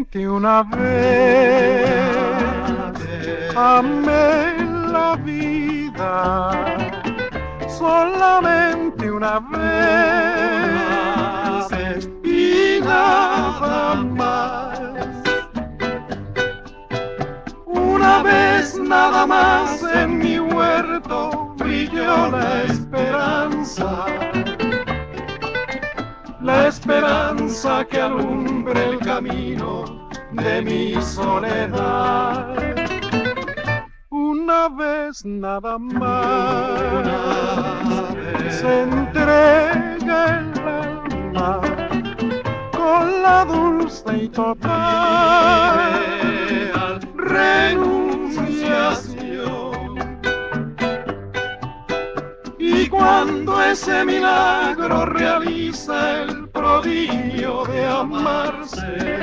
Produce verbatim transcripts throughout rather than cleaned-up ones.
Solamente una vez amé la vida, solamente una vez y nada más. Una vez nada más en mi huerto brilló la esperanza, la esperanza que alumbre el camino de mi soledad. Una vez nada más se entrega el alma con la dulce y total renunciación. Y cuando ese milagro realiza el prodigio de amarse,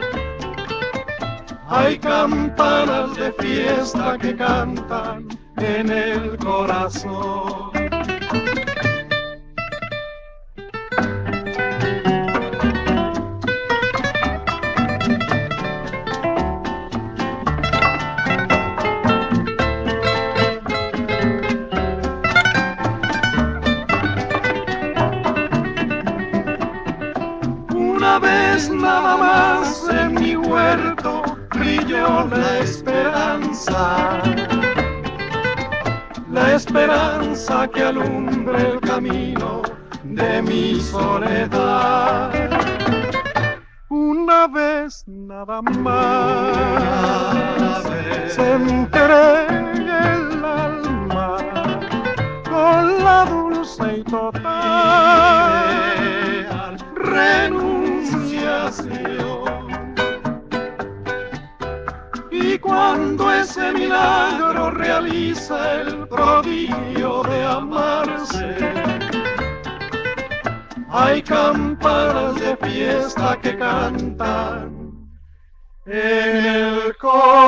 hay campanas de fiesta que cantan en el corazón. Una vez nada más en mi huerto brilló la esperanza, la esperanza que alumbre el camino de mi soledad. Una vez nada más se entrega el alma con la dulce y total renunciación. Y cuando ese milagro realiza el prodigio de amarse, hay campanas de fiesta que cantan en el corazón.